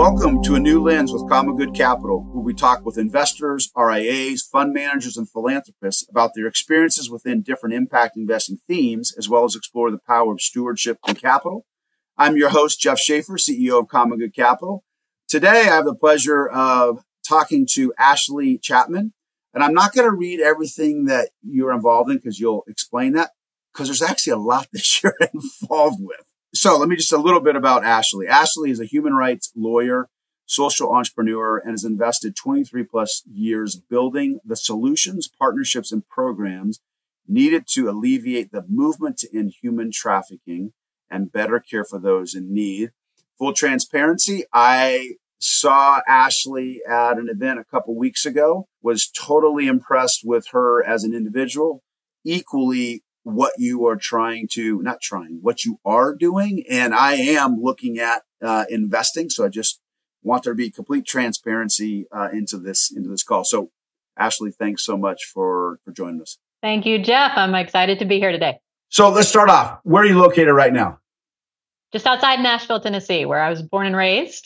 Welcome to A New Lens with Common Good Capital, where we talk with investors, RIAs, fund managers, and philanthropists about their experiences within different impact investing themes, as well as explore the power of stewardship and capital. I'm your host, Jeff Schaefer, CEO of Common Good Capital. Today, I have the pleasure of talking to Ashley Chapman, and I'm not going to read everything that you're involved in because you'll explain that, because there's actually a lot that you're involved with. So let me just a little bit about Ashley. Ashley is a human rights lawyer, social entrepreneur, and has invested 23 plus years building the solutions, partnerships, and programs needed to alleviate the movement to end human trafficking and better care for those in need. Full transparency, I saw Ashley at an event a couple weeks ago, was totally impressed with her as an individual, equally what you are what you are doing. And I am looking at investing. So I just want there to be complete transparency into this call. So Ashley, thanks so much for joining us. Thank you, Jeff. I'm excited to be here today. So let's start off. Where are you located right now? Just outside Nashville, Tennessee, where I was born and raised.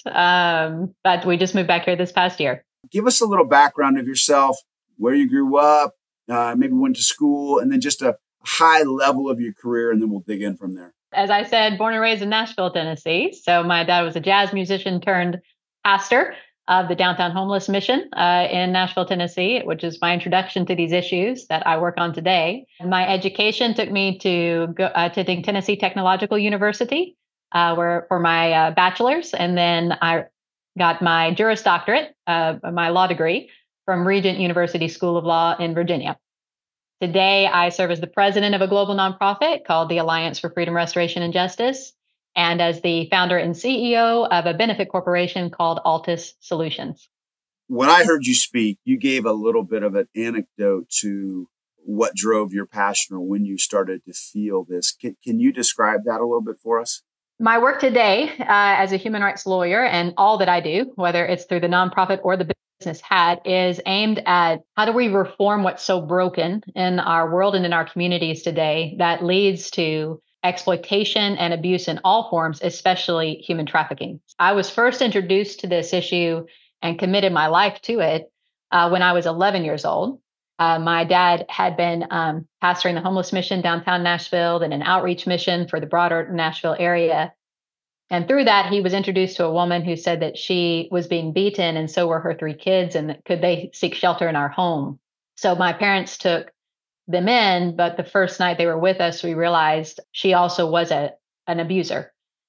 But we just moved back here this past year. Give us a little background of yourself, where you grew up, maybe went to school, and then just a high level of your career, and then we'll dig in from there. As I said, born and raised in Nashville, Tennessee. So my dad was a jazz musician turned pastor of the Downtown Homeless Mission in Nashville, Tennessee, which is my introduction to these issues that I work on today. My education took me to attending Tennessee Technological University for my bachelor's, and then I got my Juris Doctorate, my law degree, from Regent University School of Law in Virginia. Today, I serve as the president of a global nonprofit called the Alliance for Freedom, Restoration, and Justice, and as the founder and CEO of a benefit corporation called Altus Solutions. When I heard you speak, you gave a little bit of an anecdote to what drove your passion or when you started to feel this. Can you describe that a little bit for us? My work today as a human rights lawyer and all that I do, whether it's through the nonprofit or the business hat, is aimed at how do we reform what's so broken in our world and in our communities today that leads to exploitation and abuse in all forms, especially human trafficking. I was first introduced to this issue and committed my life to it when I was 11 years old. My dad had been pastoring the homeless mission downtown Nashville and an outreach mission for the broader Nashville area. And through that, he was introduced to a woman who said that she was being beaten and so were her 3 kids, and that could they seek shelter in our home. So my parents took them in, but the first night they were with us, we realized she also was an abuser.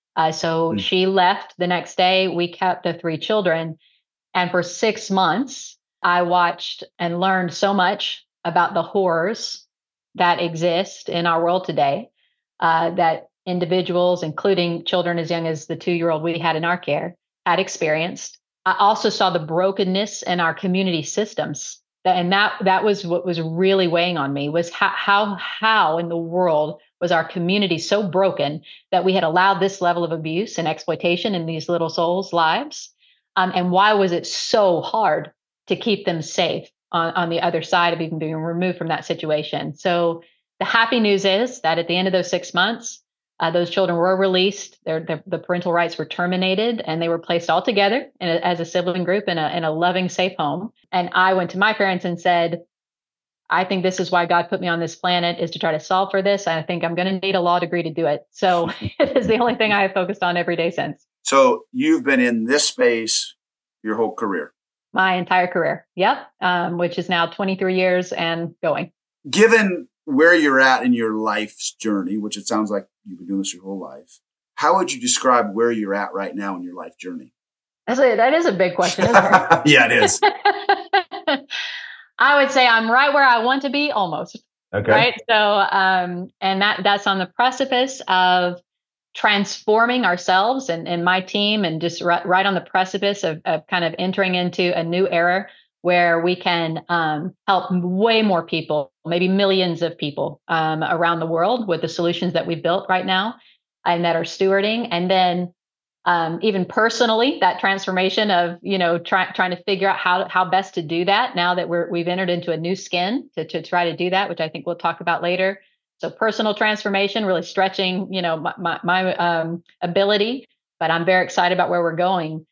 She left the next day. We kept the 3 children. And for 6 months, I watched and learned so much about the horrors that exist in our world today, that individuals, including children as young as the 2-year-old we had in our care, had experienced. I also saw the brokenness in our community systems. And that was what was really weighing on me, was how in the world was our community so broken that we had allowed this level of abuse and exploitation in these little souls' lives? And why was it so hard to keep them safe on the other side of even being removed from that situation? So the happy news is that at the end of those 6 months, those children were released. The parental rights were terminated, and they were placed all together as a sibling group in a loving, safe home. And I went to my parents and said, I think this is why God put me on this planet, is to try to solve for this. I think I'm going to need a law degree to do it. So it is the only thing I have focused on every day since. So you've been in this space your whole career? My entire career. Yep. Which is now 23 years and going. Given where you're at in your life's journey, which it sounds like you've been doing this your whole life, how would you describe where you're at right now in your life journey? That is a big question, isn't it? Yeah, it is. I would say I'm right where I want to be, almost. Okay. Right. So, and that's on the precipice of transforming ourselves and my team, and just right on the precipice of kind of entering into a new era where we can help way more people, maybe millions of people around the world with the solutions that we've built right now and that are stewarding. And then even personally, that transformation of, trying to figure out how best to do that now that we've entered into a new skin to try to do that, which I think we'll talk about later. So personal transformation, really stretching, my ability, but I'm very excited about where we're going.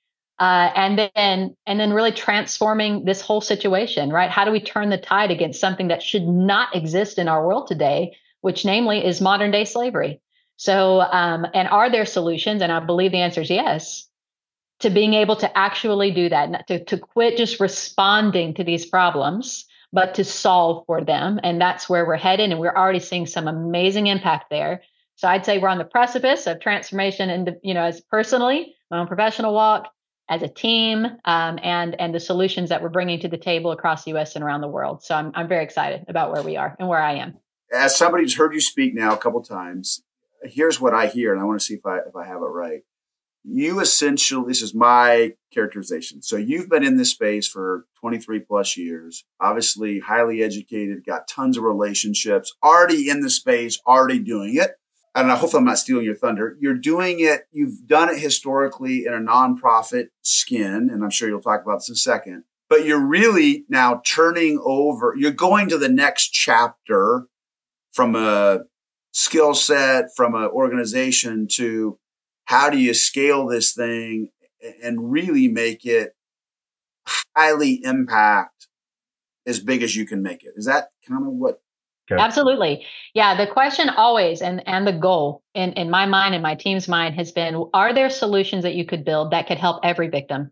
And then really transforming this whole situation, right? How do we turn the tide against something that should not exist in our world today, which namely is modern day slavery? So, and are there solutions? And I believe the answer is yes, to being able to actually do that, to quit just responding to these problems, but to solve for them. And that's where we're headed. And we're already seeing some amazing impact there. So I'd say we're on the precipice of transformation, and as personally, my own professional walk, as a team, and the solutions that we're bringing to the table across the U.S. and around the world. So I'm very excited about where we are and where I am. As somebody who's heard you speak now a couple of times, here's what I hear, and I want to see if I have it right. You essentially, this is my characterization. So you've been in this space for 23 plus years, obviously highly educated, got tons of relationships, already in the space, already doing it. And I hope I'm not stealing your thunder. You're doing it. You've done it historically in a nonprofit skin, and I'm sure you'll talk about this in a second. But you're really now turning over. You're going to the next chapter from a skill set, from an organization, to how do you scale this thing and really make it highly impact as big as you can make it? Is that kind of what? Okay. Absolutely. Yeah. The question always, and the goal in my mind and my team's mind, has been, are there solutions that you could build that could help every victim?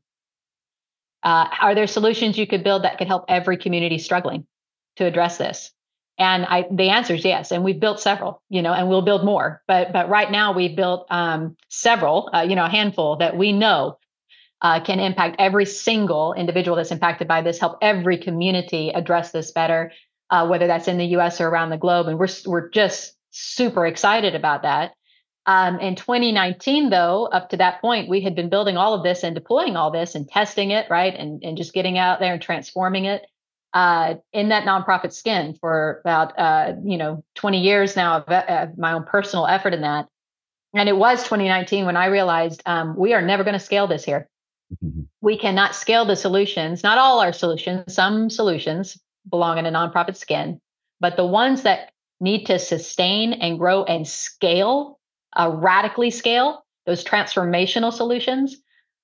Are there solutions you could build that could help every community struggling to address this? And the answer is yes. And we've built several, and we'll build more. But right now we've built several, a handful that we know can impact every single individual that's impacted by this, help every community address this better. Whether that's in the U.S. or around the globe. And we're just super excited about that. In 2019, though, up to that point, we had been building all of this and deploying all this and testing it, right? And just getting out there and transforming it in that nonprofit skin for about, 20 years now of my own personal effort in that. And it was 2019 when I realized we are never going to scale this here. Mm-hmm. We cannot scale the solutions, not all our solutions, some solutions belong in a nonprofit skin, but the ones that need to sustain and grow and scale, radically scale, those transformational solutions.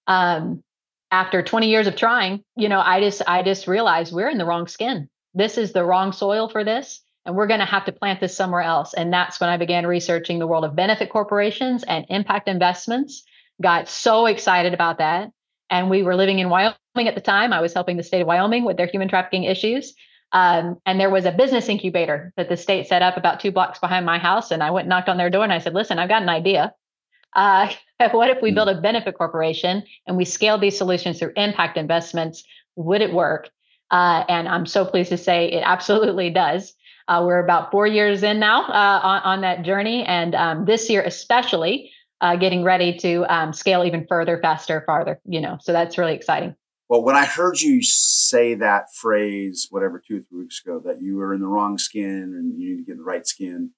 After 20 years of trying, I just realized we're in the wrong skin. This is the wrong soil for this, and we're going to have to plant this somewhere else. And that's when I began researching the world of benefit corporations and impact investments. Got so excited about that. And we were living in Wyoming at the time. I was helping the state of Wyoming with their human trafficking issues. And there was a business incubator that the state set up about 2 blocks behind my house. And I went and knocked on their door and I said, listen, I've got an idea. What if we build a benefit corporation and we scale these solutions through impact investments? Would it work? And I'm so pleased to say it absolutely does. We're about 4 years in now on that journey. And this year, especially, getting ready to scale even further, faster, farther, so that's really exciting. Well, when I heard you say that phrase, whatever, 2 or 3 weeks ago, that you were in the wrong skin and you need to get in the right skin,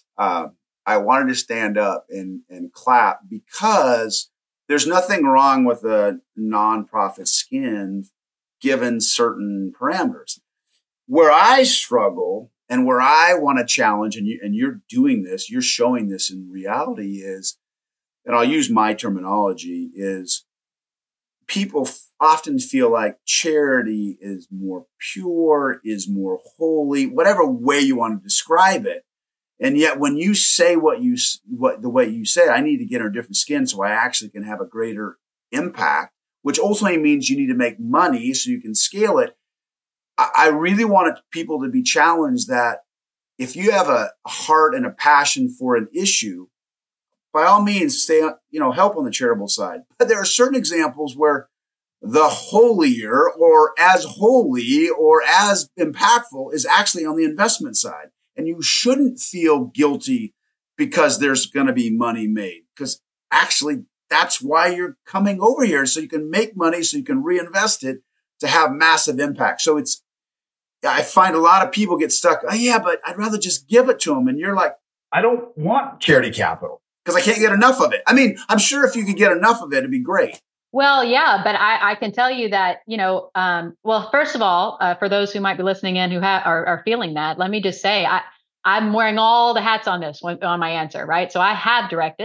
I wanted to stand up and clap, because there's nothing wrong with a nonprofit skin given certain parameters. Where I struggle and where I want to challenge, and you're doing this, you're showing this in reality, is, and I'll use my terminology, is people often feel like charity is more pure, is more holy, whatever way you want to describe it. And yet when you say the way you say, I need to get in a different skin so I actually can have a greater impact, which ultimately means you need to make money so you can scale it. I really wanted people to be challenged that if you have a heart and a passion for an issue, by all means, help on the charitable side. But there are certain examples where the holier or as holy or as impactful is actually on the investment side. And you shouldn't feel guilty because there's going to be money made, because actually that's why you're coming over here, so you can make money, so you can reinvest it to have massive impact. So I find a lot of people get stuck. Oh yeah, but I'd rather just give it to them. And you're like, I don't want charity capital because I can't get enough of it. I mean, I'm sure if you could get enough of it, it'd be great. Well, yeah, but I can tell you that, well, first of all, for those who might be listening in who are feeling that, let me just say, I'm wearing all the hats on this on my answer, right? So I have directed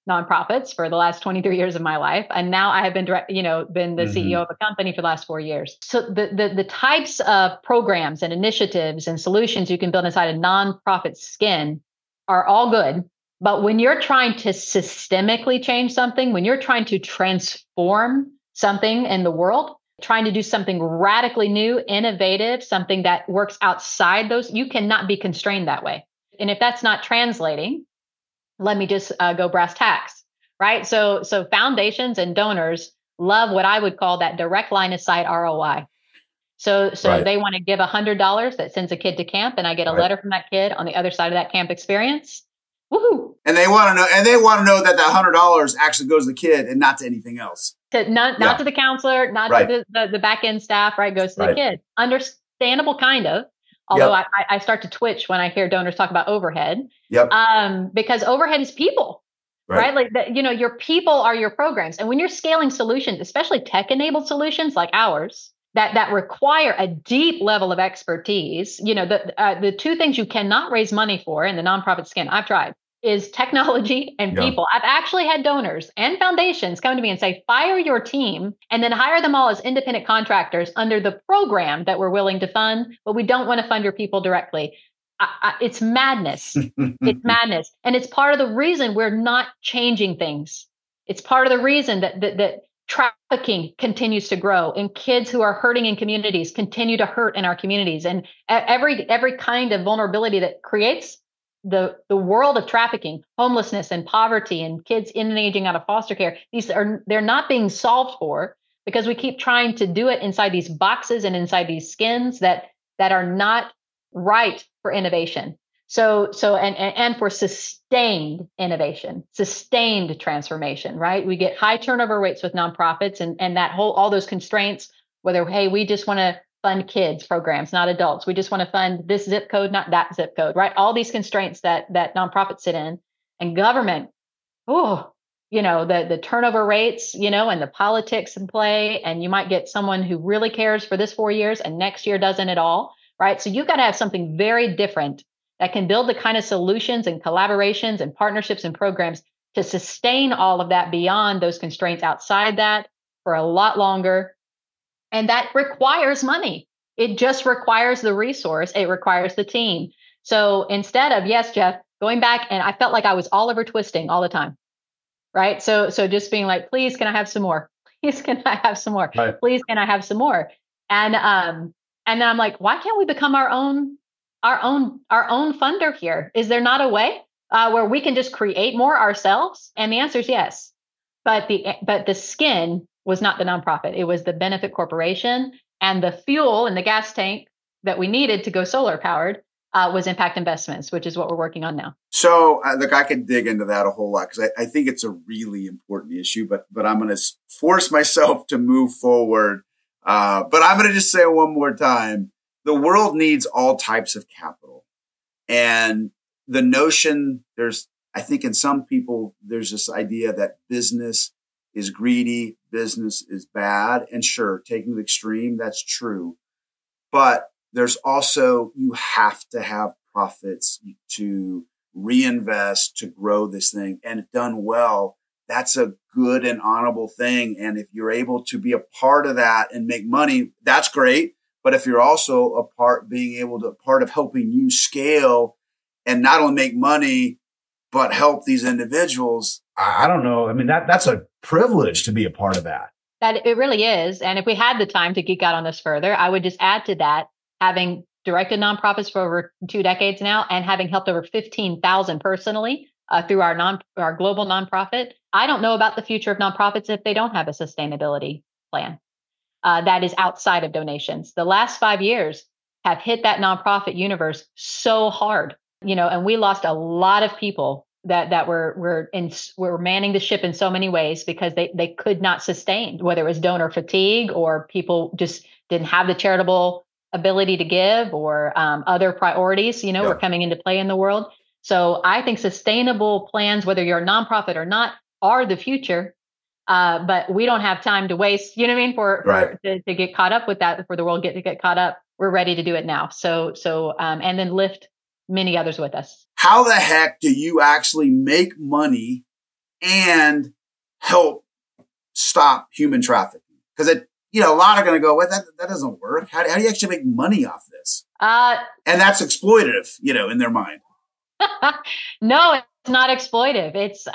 nonprofits for the last 23 years of my life. And now I have been been the CEO of a company for the last 4 years. So the types of programs and initiatives and solutions you can build inside a nonprofit skin are all good. But when you're trying to systemically change something, when you're trying to transform something in the world, trying to do something radically new, innovative, something that works outside those, you cannot be constrained that way. And if that's not translating, let me just go brass tacks, right? So foundations and donors love what I would call that direct line of sight ROI. So Right. they want to give $100 that sends a kid to camp, and I get a letter from that kid on the other side of that camp experience. Woohoo! And they want to know that $100 actually goes to the kid and not to anything else. Not to the counselor, not to the back end staff, right? Goes to the kid. Understandable, kind of. Although I start to twitch when I hear donors talk about overhead. Because overhead is people, right? Like your people are your programs. And when you're scaling solutions, especially tech-enabled solutions like ours, that require a deep level of expertise, the two things you cannot raise money for in the nonprofit skin, I've tried, is technology and people. I've actually had donors and foundations come to me and say, fire your team and then hire them all as independent contractors under the program that we're willing to fund, but we don't want to fund your people directly. It's madness. It's madness. And it's part of the reason we're not changing things. It's part of the reason that trafficking continues to grow and kids who are hurting in communities continue to hurt in our communities. And every kind of vulnerability that creates the world of trafficking, homelessness and poverty and kids in and aging out of foster care, they're not being solved for because we keep trying to do it inside these boxes and inside these skins that are not right for innovation. So for sustained innovation, sustained transformation, right? We get high turnover rates with nonprofits and that all those constraints, whether, hey, we just want to fund kids programs, not adults. We just want to fund this zip code, not that zip code, right? All these constraints that nonprofits sit in, and government, the turnover rates, and the politics in play, and you might get someone who really cares for this 4 years and next year doesn't at all, right? So you've got to have something very different that can build the kind of solutions and collaborations and partnerships and programs to sustain all of that beyond those constraints outside that for a lot longer. And that requires money. It just requires the resource. It requires the team. So instead of, yes, Jeff, going back, and I felt like I was Oliver Twisting all the time, right? So just being like, please, can I have some more? Please, can I have some more? Right. Please, can I have some more? And then I'm like, why can't we become our own funder here? Is there not a way where we can just create more ourselves? And the answer is yes. But the skin was not the nonprofit. It was the benefit corporation, and the fuel in the gas tank that we needed to go solar powered was impact investments, which is what we're working on now. So look, I could dig into that a whole lot because I think it's a really important issue, but I'm going to force myself to move forward. But I'm going to just say it one more time. The world needs all types of capital. And the notion I think in some people, there's this idea that business is greedy, business is bad. And sure, taking the extreme, that's true. But there's also, you have to have profits to reinvest, to grow this thing. And if done well, that's a good and honorable thing. And if you're able to be a part of that and make money, that's great. But if you're also a part of helping you scale and not only make money, but help these individuals, I don't know. I mean, that's a privilege to be a part of that. That it really is. And if we had the time to geek out on this further, I would just add to that, having directed nonprofits for over 2 decades now and having helped over 15,000 personally through our global nonprofit. I don't know about the future of nonprofits if they don't have a sustainability plan that is outside of donations. The last 5 years have hit that nonprofit universe so hard, and we lost a lot of people that were manning the ship in so many ways because they could not sustain, whether it was donor fatigue or people just didn't have the charitable ability to give or other priorities, were coming into play in the world. So I think sustainable plans, whether you're a nonprofit or not, are the future. But we don't have time to waste, to get caught up with that, for the world to get caught up. We're ready to do it now. So and then lift many others with us. How the heck do you actually make money and help stop human trafficking? Because a lot are going to go, well, that doesn't work. How do you actually make money off this? And that's exploitative, in their mind. No, it's not exploitive. It's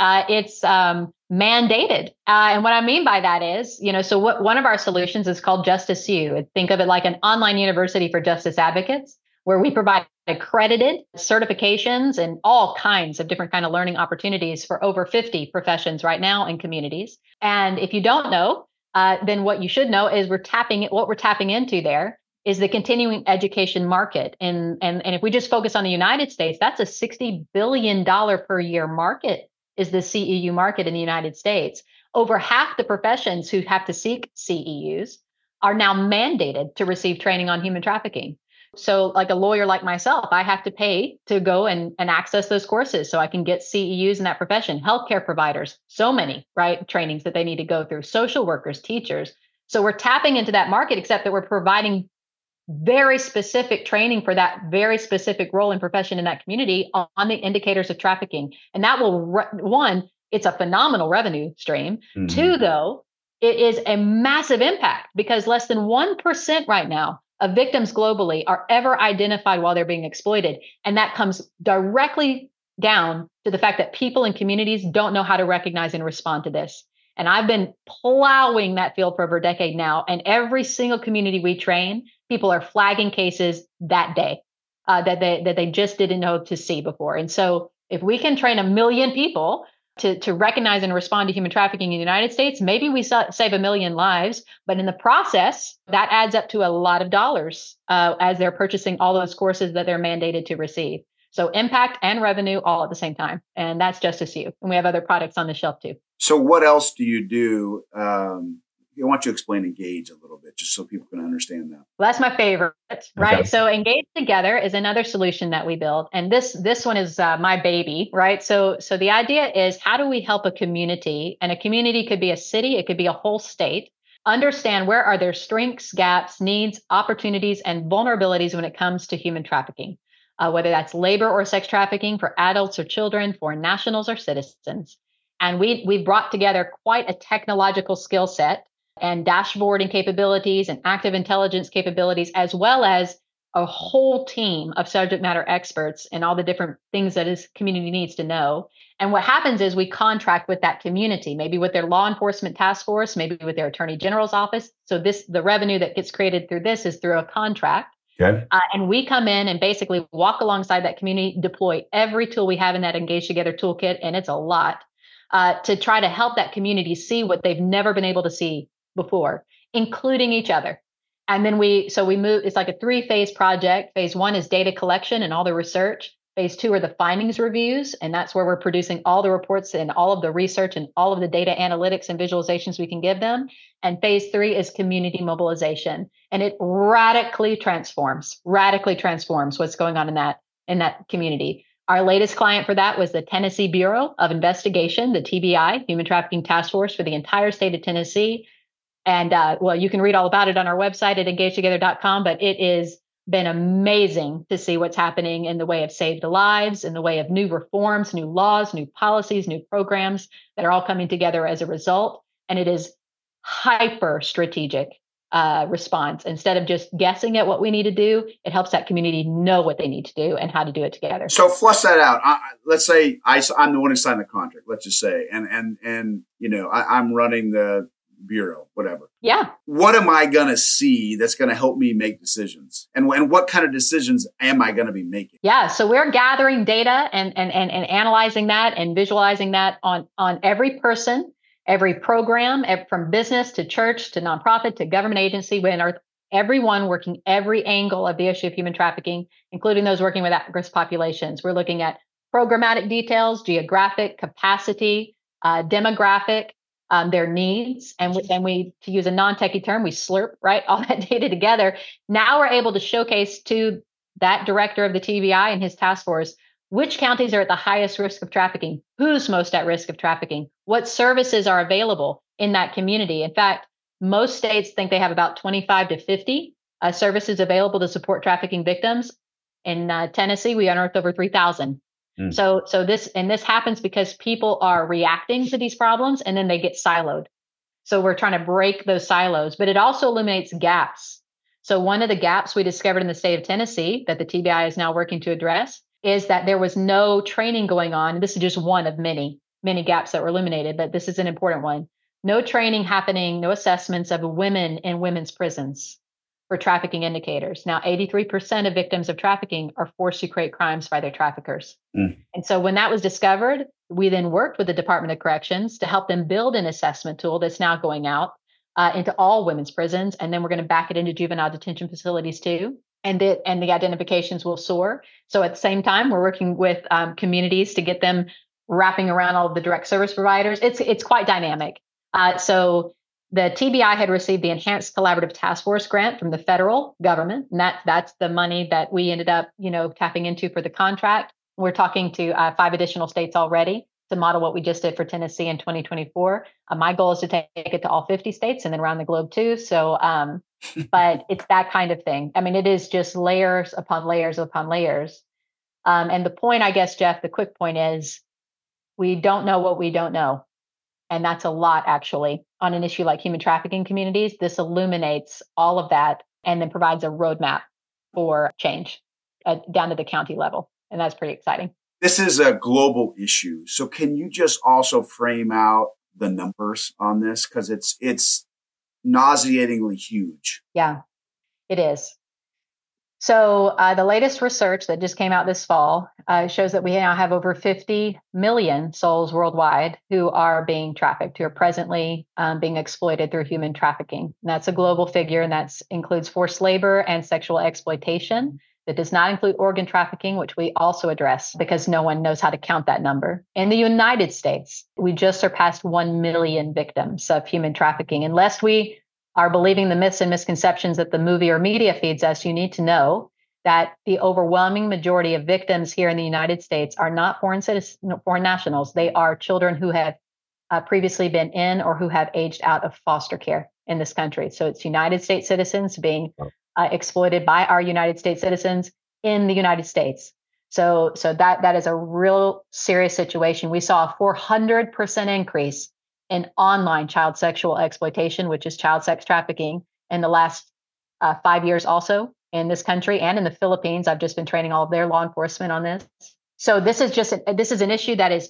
mandated. And what I mean by that is, so one of our solutions is called Justice U. Think of it like an online university for justice advocates, where we provide accredited certifications and all kinds of different kind of learning opportunities for over 50 professions right now in communities. And if you don't know, then what you should know is what we're tapping into there is the continuing education market. And if we just focus on the United States, that's a $60 billion per year market, is the CEU market in the United States. Over half the professions who have to seek CEUs are now mandated to receive training on human trafficking. So like a lawyer like myself, I have to pay to go and access those courses so I can get CEUs in that profession. Healthcare providers, so many, right, trainings that they need to go through, social workers, teachers. So we're tapping into that market, except that we're providing very specific training for that very specific role and profession in that community on the indicators of trafficking. And that will, one, it's a phenomenal revenue stream. Mm-hmm. Two, though, it is a massive impact, because less than 1% right now of victims globally are ever identified while they're being exploited. And that comes directly down to the fact that people in communities don't know how to recognize and respond to this. And I've been plowing that field for over a decade now. And every single community we train, people are flagging cases that day that they just didn't know to see before. And so if we can train 1 million people to recognize and respond to human trafficking in the United States, maybe we save 1 million lives. But in the process, that adds up to a lot of dollars as they're purchasing all those courses that they're mandated to receive. So impact and revenue all at the same time. And that's Justice U. And we have other products on the shelf too. So what else do you do? I want you to explain Engage a little bit, just so people can understand that. Well, that's my favorite, right? Okay. So Engage Together is another solution that we build. And this one is my baby, right? So the idea is, how do we help a community? And a community could be a city, it could be a whole state, understand where are their strengths, gaps, needs, opportunities, and vulnerabilities when it comes to human trafficking, whether that's labor or sex trafficking for adults or children, foreign nationals or citizens. And we brought together quite a technological skill set and dashboarding capabilities and active intelligence capabilities, as well as a whole team of subject matter experts and all the different things that this community needs to know. And what happens is we contract with that community, maybe with their law enforcement task force, maybe with their attorney general's office. So the revenue that gets created through this is through a contract. Okay. And we come in and basically walk alongside that community, deploy every tool we have in that Engage Together toolkit, and it's a lot, to try to help that community see what they've never been able to see before, including each other. And then we move, it's like a 3-phase project. Phase 1 is data collection and all the research. Phase 2 are the findings reviews. And that's where we're producing all the reports and all of the research and all of the data analytics and visualizations we can give them. And phase 3 is community mobilization. And it radically transforms what's going on in that community. Our latest client for that was the Tennessee Bureau of Investigation, the TBI, Human Trafficking Task Force for the entire state of Tennessee. And you can read all about it on our website at engagetogether.com, but it has been amazing to see what's happening in the way of saved lives, in the way of new reforms, new laws, new policies, new programs that are all coming together as a result. And it is hyper strategic response. Instead of just guessing at what we need to do, it helps that community know what they need to do and how to do it together. So flush that out. Let's say I'm the one who signed the contract, let's just say, and I'm running the bureau, whatever. Yeah. What am I going to see that's going to help me make decisions? And what kind of decisions am I going to be making? Yeah. So we're gathering data and analyzing that and visualizing that on every person, every program, from business to church to nonprofit to government agency, everyone working every angle of the issue of human trafficking, including those working with at-risk populations. We're looking at programmatic details, geographic, capacity, demographic, their needs. And we, to use a non-techie term, we slurp, right, all that data together. Now we're able to showcase to that director of the TBI and his task force which counties are at the highest risk of trafficking, who's most at risk of trafficking, what services are available in that community. In fact, most states think they have about 25 to 50 services available to support trafficking victims. In Tennessee, we unearthed over 3,000. This happens because people are reacting to these problems and then they get siloed. So we're trying to break those silos, but it also eliminates gaps. So one of the gaps we discovered in the state of Tennessee that the TBI is now working to address is that there was no training going on. This is just one of many, many gaps that were eliminated, but this is an important one. No training happening, no assessments of women in women's prisons for trafficking indicators. Now, 83% of victims of trafficking are forced to create crimes by their traffickers. And so when that was discovered, we then worked with the Department of Corrections to help them build an assessment tool that's now going out into all women's prisons. And then we're going to back it into juvenile detention facilities too. And the identifications will soar. So at the same time, we're working with communities to get them wrapping around all of the direct service providers. It's quite dynamic. So the TBI had received the Enhanced Collaborative Task Force grant from the federal government. And that's the money that we ended up, tapping into for the contract. We're talking to 5 additional states already to model what we just did for Tennessee in 2024. My goal is to take it to all 50 states and then around the globe too. So, but it's that kind of thing. I mean, it is just layers upon layers upon layers. And the point, I guess, Jeff, the quick point is we don't know what we don't know. And that's a lot, actually, on an issue like human trafficking communities. This illuminates all of that and then provides a roadmap for change down to the county level. And that's pretty exciting. This is a global issue. So can you just also frame out the numbers on this? Because it's nauseatingly huge. Yeah, it is. So the latest research that just came out this fall shows that we now have over 50 million souls worldwide who are being trafficked, who are presently being exploited through human trafficking. And that's a global figure, and that includes forced labor and sexual exploitation. That does not include organ trafficking, which we also address because no one knows how to count that number. In the United States, we just surpassed 1 million victims of human trafficking. Unless we are believing the myths and misconceptions that the movie or media feeds us, you need to know that the overwhelming majority of victims here in the United States are not foreign nationals. They are children who have previously been in or who have aged out of foster care in this country. So it's United States citizens being exploited by our United States citizens in the United States. So that is a real serious situation. We saw a 400% increase in online child sexual exploitation, which is child sex trafficking, in the last 5 years also in this country and in the Philippines. I've just been training all of their law enforcement on this. So this is an issue that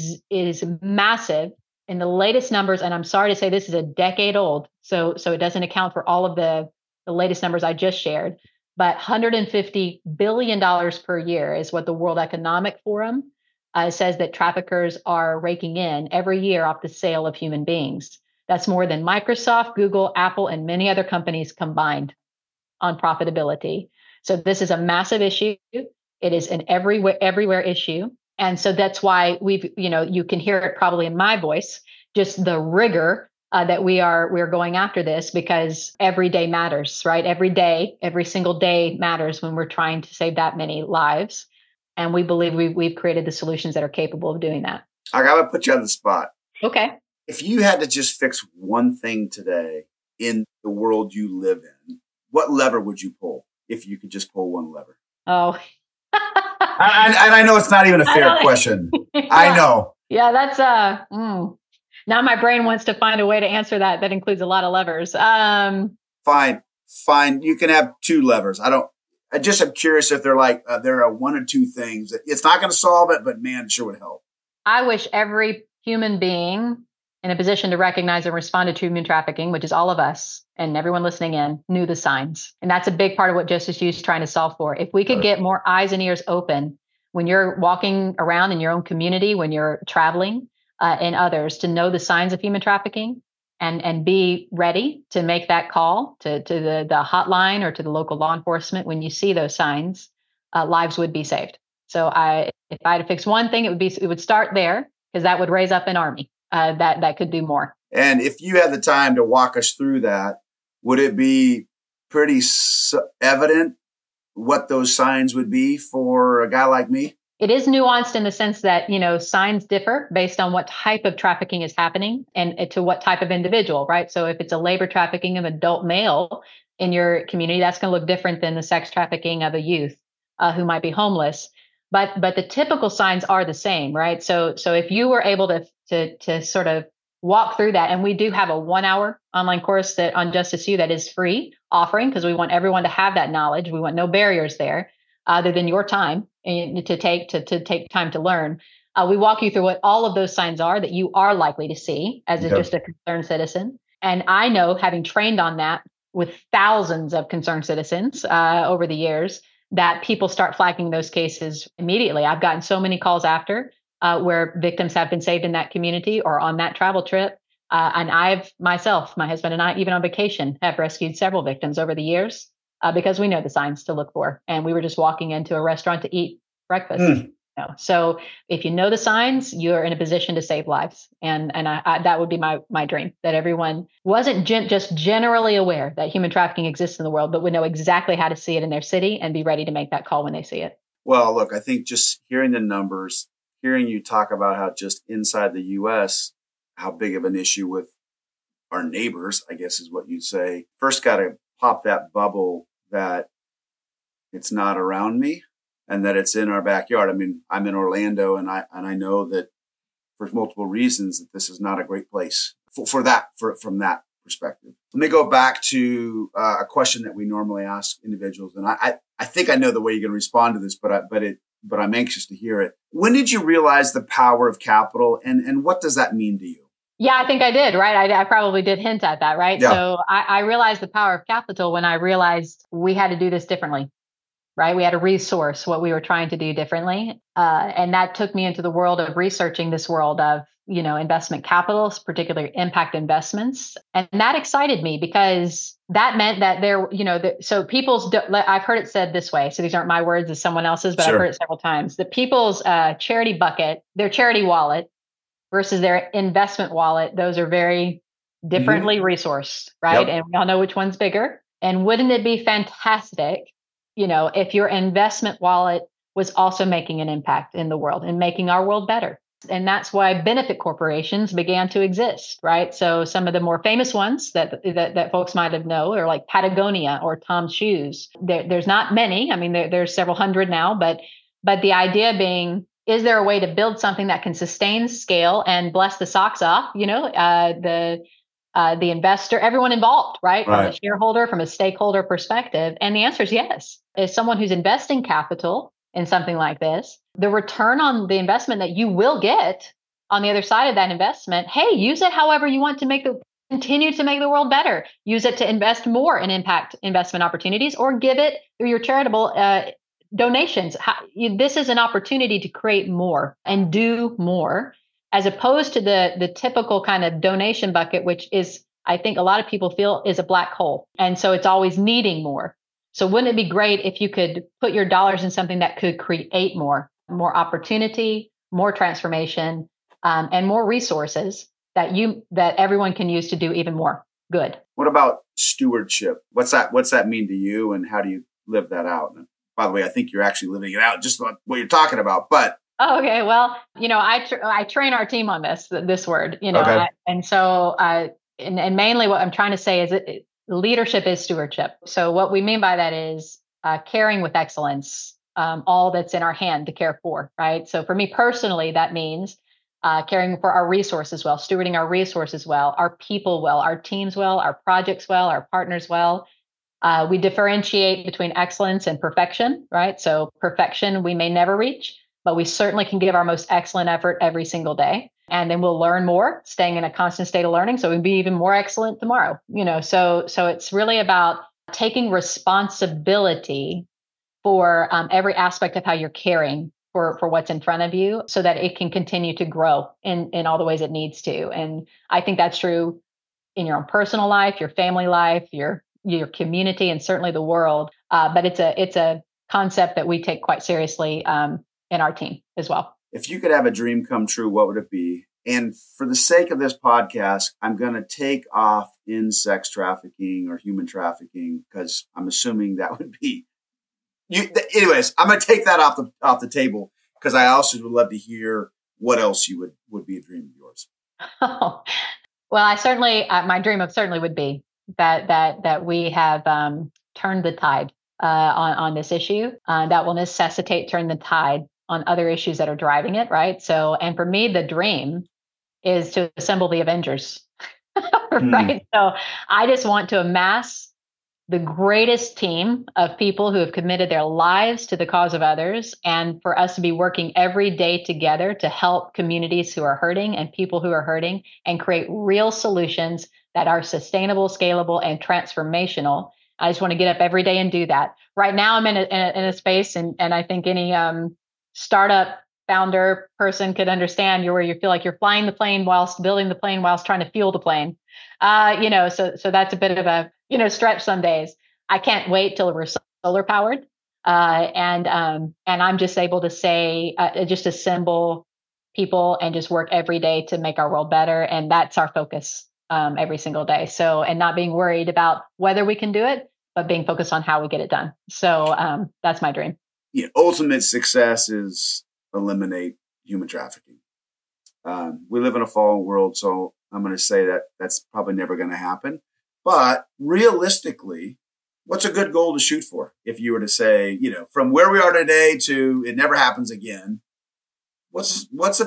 is massive. In the latest numbers, and I'm sorry to say this is a decade old, so it doesn't account for all of the latest numbers I just shared, but $150 billion per year is what the World Economic Forum says that traffickers are raking in every year off the sale of human beings. That's more than Microsoft, Google, Apple, and many other companies combined on profitability. So this is a massive issue. It is an everywhere issue. And so that's why you can hear it probably in my voice, just the rigor that we're going after this, because every day matters, right? Every single day matters when we're trying to save that many lives. And we believe we've created the solutions that are capable of doing that. I got to put you on the spot. Okay. If you had to just fix one thing today in the world you live in, what lever would you pull if you could just pull one lever? Oh. And I know it's not even a fair question. Yeah. I know. Yeah, that's now my brain wants to find a way to answer that. That includes a lot of levers. Fine. You can have 2 levers. I'm curious if there are 1 or 2 things that it's not going to solve it, but man, it sure would help. I wish every human being in a position to recognize and respond to human trafficking, which is all of us and everyone listening in, knew the signs. And that's a big part of what Justice U is trying to solve for. If we could get more eyes and ears open when you're walking around in your own community, when you're traveling, and others, to know the signs of human trafficking and be ready to make that call to the hotline or to the local law enforcement when you see those signs, lives would be saved. So if I had to fix one thing, it would start there, because that would raise up an army that could do more. And if you had the time to walk us through that, would it be pretty evident what those signs would be for a guy like me? It is nuanced in the sense that, signs differ based on what type of trafficking is happening and to what type of individual, right? So if it's a labor trafficking of adult male in your community, that's going to look different than the sex trafficking of a youth who might be homeless. but the typical signs are the same, right? So if you were able to sort of walk through that, and we do have a 1 hour online course that on Justice U that is free offering, because we want everyone to have that knowledge. We want no barriers there other than your time to take time to learn. We walk you through what all of those signs are that you are likely to see as just a concerned citizen. And I know, having trained on that with thousands of concerned citizens over the years, that people start flagging those cases immediately. I've gotten so many calls after where victims have been saved in that community or on that travel trip. And I've myself, my husband and I, even on vacation, have rescued several victims over the years because we know the signs to look for. And we were just walking into a restaurant to eat breakfast. So if you know the signs, you're in a position to save lives. And I that would be my dream, that everyone wasn't just generally aware that human trafficking exists in the world, but would know exactly how to see it in their city and be ready to make that call when they see it. Well, look, I think just hearing the numbers, hearing you talk about how just inside the U.S., how big of an issue with our neighbors, I guess is what you'd say. First, got to pop that bubble that it's not around me and that it's in our backyard. I mean, I'm in Orlando, and I know that for multiple reasons that this is not a great place from that perspective. Let me go back to a question that we normally ask individuals, and I think I know the way you're going to respond to this, but I'm anxious to hear it. When did you realize the power of capital, and what does that mean to you? Yeah, I think I did, right? I probably did hint at that, right? Yeah. So I realized the power of capital when I realized we had to do this differently, right? We had to resource what we were trying to do differently. And that took me into the world of researching this world of, investment capitals, particularly impact investments. And that excited me because that meant that so I've heard it said this way. So these aren't my words, it's someone else's, but Sure. I've heard it several times. The people's charity bucket, their charity wallet versus their investment wallet, those are very differently resourced, right? Yep. And we all know which one's bigger. And wouldn't it be fantastic, if your investment wallet was also making an impact in the world and making our world better? And that's why benefit corporations began to exist, right? So some of the more famous ones that folks might have known are like Patagonia or Tom's Shoes. There's not many. I mean, there's several hundred now, but the idea being, is there a way to build something that can sustain scale and bless the socks off, the investor, everyone involved, right? From a shareholder, from a stakeholder perspective? And the answer is yes. As someone who's investing capital in something like this, the return on the investment that you will get on the other side of that investment, hey, use it however you want to continue to make the world better. Use it to invest more in impact investment opportunities, or give it through your charitable donations. This is an opportunity to create more and do more, as opposed to the typical kind of donation bucket, which is, I think a lot of people feel, is a black hole. And so it's always needing more. So wouldn't it be great if you could put your dollars in something that could create more opportunity, more transformation, and more resources that everyone can use to do even more good? What about stewardship? What's that mean to you, and how do you live that out? And by the way, I think you're actually living it out, just what you're talking about. But okay, well, I train our team on this word, Okay. And so and mainly what I'm trying to say is leadership is stewardship. So what we mean by that is caring with excellence, all that's in our hand to care for, right? So for me personally, that means caring for our resources well, stewarding our resources well, our people well, our teams well, our projects well, our partners well. We differentiate between excellence and perfection, right? So perfection we may never reach, but we certainly can give our most excellent effort every single day. And then we'll learn more, staying in a constant state of learning, so we'll be even more excellent tomorrow. So it's really about taking responsibility for every aspect of how you're caring for what's in front of you, so that it can continue to grow in all the ways it needs to. And I think that's true in your own personal life, your family life, your community, and certainly the world. But it's a concept that we take quite seriously in our team as well. If you could have a dream come true, what would it be? And for the sake of this podcast, I'm going to take off in sex trafficking or human trafficking, because I'm assuming that would be you. Anyways, I'm going to take that off the table, because I also would love to hear what else would be a dream of yours. Oh, well, I certainly my dream of certainly would be that we have turned the tide on this issue. That will necessitate turn the tide on other issues that are driving it, right? So, and for me, the dream is to assemble the Avengers, right? So I just want to amass the greatest team of people who have committed their lives to the cause of others, and for us to be working every day together to help communities who are hurting and people who are hurting and create real solutions that are sustainable, scalable, and transformational. I just want to get up every day and do that. Right now, I'm in a space, and I think any startup founder person could understand where you feel like you're flying the plane whilst building the plane whilst trying to fuel the plane. So that's a bit of a stretch some days. I can't wait till we're solar powered, and I'm just able to say just assemble people and just work every day to make our world better, and that's our focus every single day. So, and not being worried about whether we can do it, but being focused on how we get it done. So that's my dream. Yeah, ultimate success is eliminate human trafficking. We live in a fallen world, so I'm going to say that that's probably never going to happen. But realistically, what's a good goal to shoot for? If you were to say, from where we are today to it never happens again, what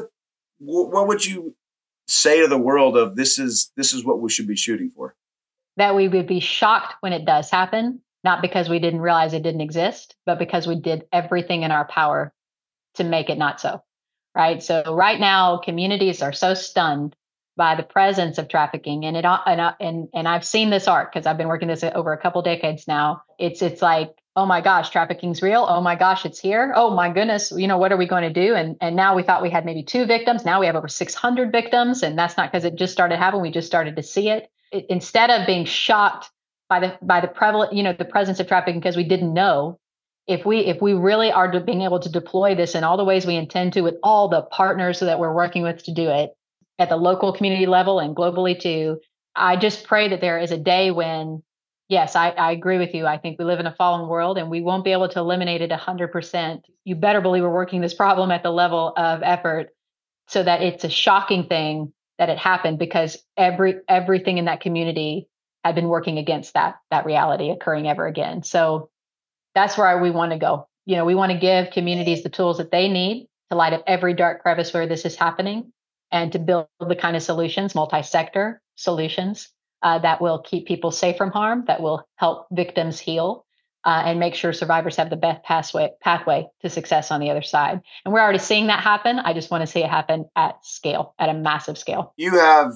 would you say to the world of this is what we should be shooting for? That we would be shocked when it does happen, not because we didn't realize it didn't exist, but because we did everything in our power to make it not so. Right. So right now, communities are so stunned by the presence of trafficking, and I've seen this arc because I've been working this over a couple decades now. It's like, oh my gosh, trafficking's real. Oh my gosh, it's here. Oh my goodness, what are we going to do? And now we thought we had maybe 2 victims. Now we have over 600 victims, and that's not because it just started happening. We just started to see it. Instead of being shocked by the prevalent, the presence of trafficking because we didn't know. If we really are being able to deploy this in all the ways we intend to, with all the partners that we're working with to do it at the local community level and globally too, I just pray that there is a day when, yes, I agree with you. I think we live in a fallen world and we won't be able to eliminate it 100%. You better believe we're working this problem at the level of effort so that it's a shocking thing that it happened, because everything in that community had been working against that reality occurring ever again. So that's where we want to go. We want to give communities the tools that they need to light up every dark crevice where this is happening, and to build the kind of solutions, multi-sector solutions, that will keep people safe from harm, that will help victims heal, and make sure survivors have the best pathway to success on the other side. And we're already seeing that happen. I just want to see it happen at scale, at a massive scale. You have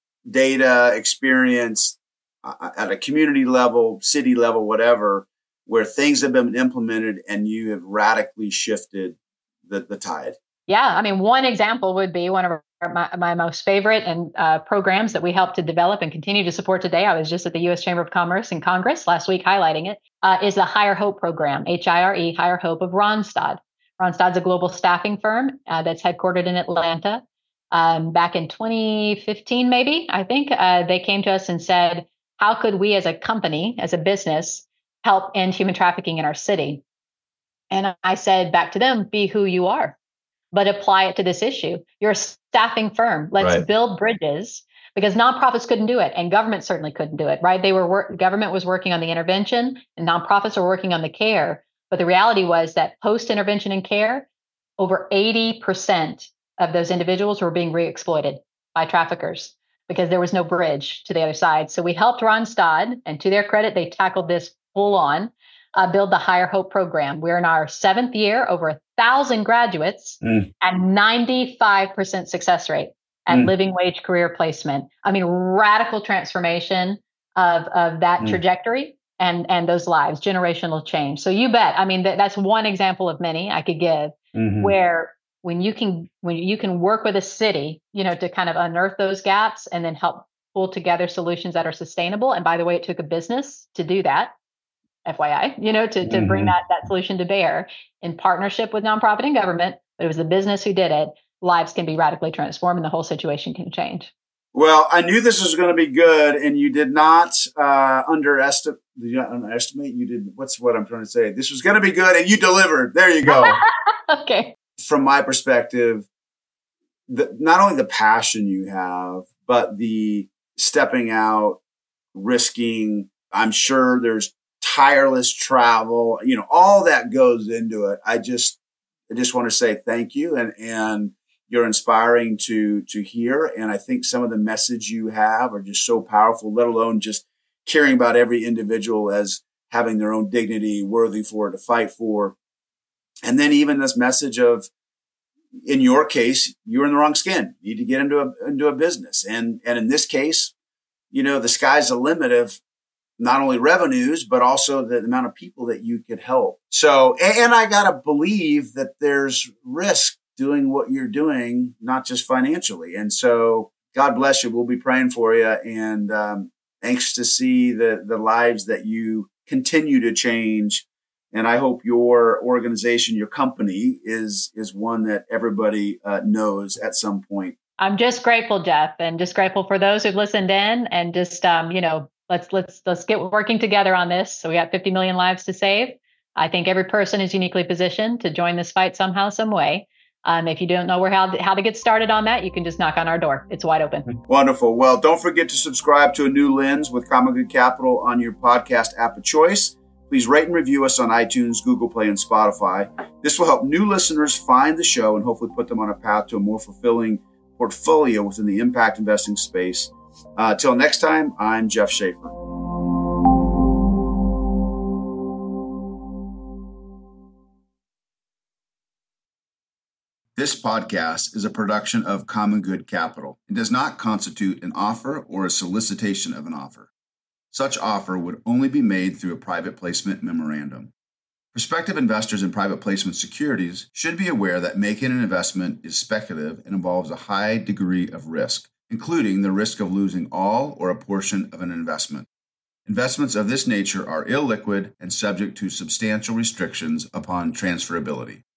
data, experience at a community level, city level, whatever, where things have been implemented and you have radically shifted the tide. Yeah. I mean, one example would be one of my most favorite and programs that we help to develop and continue to support today. I was just at the U.S. Chamber of Commerce in Congress last week highlighting it, is the Hire Hope program, HIRE, Hire Hope of Randstad. Randstad's a global staffing firm that's headquartered in Atlanta. Back in 2015, maybe, I think, they came to us and said, how could we as a company, as a business, help end human trafficking in our city? And I said back to them, be who you are, but apply it to this issue. You're a staffing firm. Let's build bridges, because nonprofits couldn't do it, and government certainly couldn't do it, right? Government was working on the intervention, and nonprofits were working on the care. But the reality was that post-intervention and care, over 80% of those individuals were being re-exploited by traffickers because there was no bridge to the other side. So we helped Randstad, and to their credit, they tackled this full on, build the Hire Hope program. We're in our 7th year, over 1,000 graduates, and 95% success rate at living wage career placement. I mean, radical transformation of that trajectory and those lives, generational change. So you bet. I mean, that's one example of many I could give, where when you can work with a city, to kind of unearth those gaps and then help pull together solutions that are sustainable. And by the way, it took a business to do that. FYI, to bring that solution to bear in partnership with nonprofit and government, but it was the business who did it. Lives can be radically transformed and the whole situation can change. Well, I knew this was going to be good, and you did not underestimate. Did you underestimate? You did. What's what I'm trying to say? This was going to be good, and you delivered. There you go. Okay. From my perspective, not only the passion you have, but the stepping out, risking. I'm sure there's tireless travel, all that goes into it. I just want to say thank you, and you're inspiring to hear. And I think some of the message you have are just so powerful, let alone just caring about every individual as having their own dignity, worthy for it to fight for. And then even this message of, in your case, you're in the wrong skin. You need to get into a business. And in this case, the sky's the limit of not only revenues, but also the amount of people that you could help. So, and I got to believe that there's risk doing what you're doing, not just financially. And so God bless you. We'll be praying for you, and anxious to see the lives that you continue to change. And I hope your organization, your company is one that everybody knows at some point. I'm just grateful, Jeff, and just grateful for those who've listened in, and just, let's get working together on this. So we got 50 million lives to save. I think every person is uniquely positioned to join this fight somehow, some way. If you don't know how to get started on that, you can just knock on our door. It's wide open. Wonderful. Well, don't forget to subscribe to A New Lens with Common Good Capital on your podcast app of choice. Please rate and review us on iTunes, Google Play, and Spotify. This will help new listeners find the show and hopefully put them on a path to a more fulfilling portfolio within the impact investing space. Till next time, I'm Jeff Schaefer. This podcast is a production of Common Good Capital and does not constitute an offer or a solicitation of an offer. Such offer would only be made through a private placement memorandum. Prospective investors in private placement securities should be aware that making an investment is speculative and involves a high degree of risk, including the risk of losing all or a portion of an investment. Investments of this nature are illiquid and subject to substantial restrictions upon transferability.